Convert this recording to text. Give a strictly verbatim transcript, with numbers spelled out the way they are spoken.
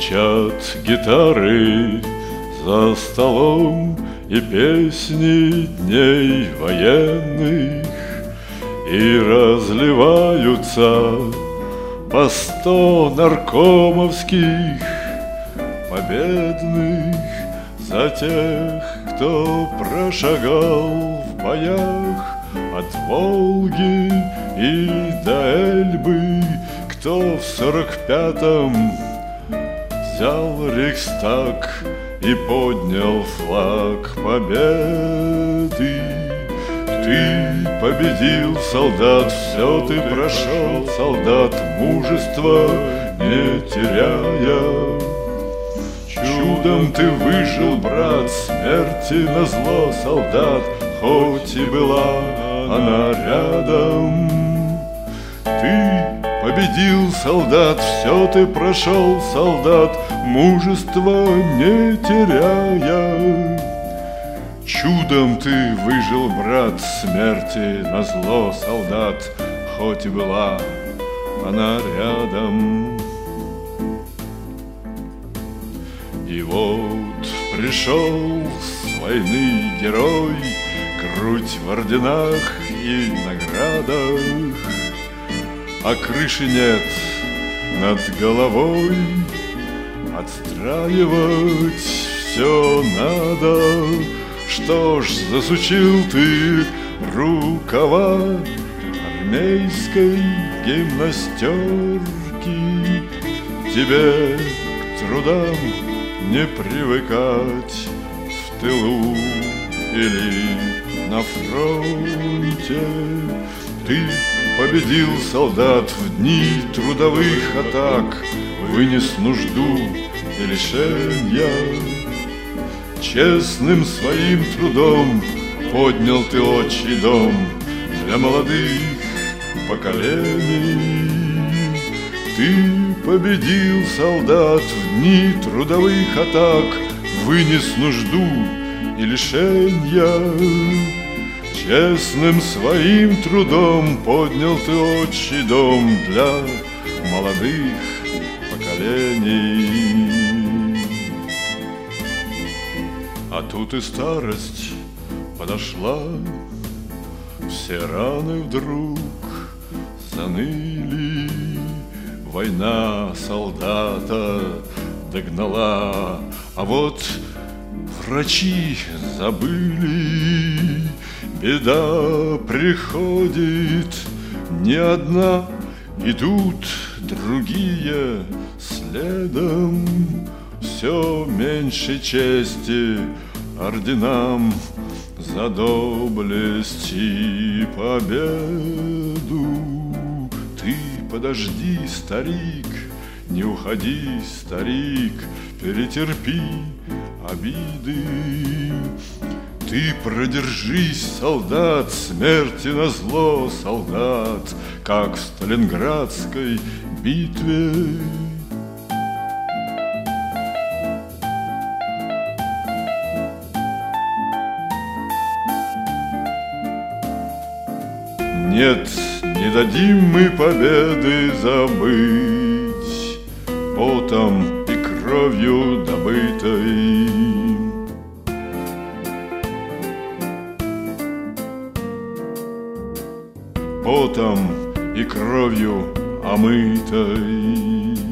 Звучат гитары за столом и песни дней военных, и разливаются по сто наркомовских победных за тех, кто прошагал в боях от Волги и до Эльбы, кто в сорок пятом взял Рейхстаг и поднял флаг победы. Ты победил, солдат, все ты прошел, солдат, мужество не теряя. Чудом ты выжил, брат, смерти назло, солдат, хоть и была она рядом. Ты победил, солдат, все ты прошел, солдат, мужество не теряя. Чудом ты выжил, брат, смерти назло, солдат, хоть и была она рядом. И вот пришел с войны герой, грудь в орденах и наградах, а крыши нет над головой, отстраивать все надо. Что ж, засучил ты рукава армейской гимнастерки, тебе к трудам не привыкать в тылу или на фронте. Ты победил, солдат, в дни трудовых атак, вынес нужду и лишенья. Честным своим трудом поднял ты отчий дом для молодых поколений. Ты победил, солдат, в дни трудовых атак, вынес нужду и лишенья. Честным своим трудом поднял ты отчий дом для молодых поколений. А тут и старость подошла, все раны вдруг заныли. Война солдата догнала, а вот врачи забыли. Беда приходит не одна, идут другие следом. Все меньше чести орденам за доблесть и победу. Ты подожди, старик, не уходи, старик, перетерпи обиды. Ты продержись, солдат, смерти назло, солдат, как в Сталинградской битве. Нет, не дадим мы победы забыть, потом и кровью добытой. Потом и кровью омытой.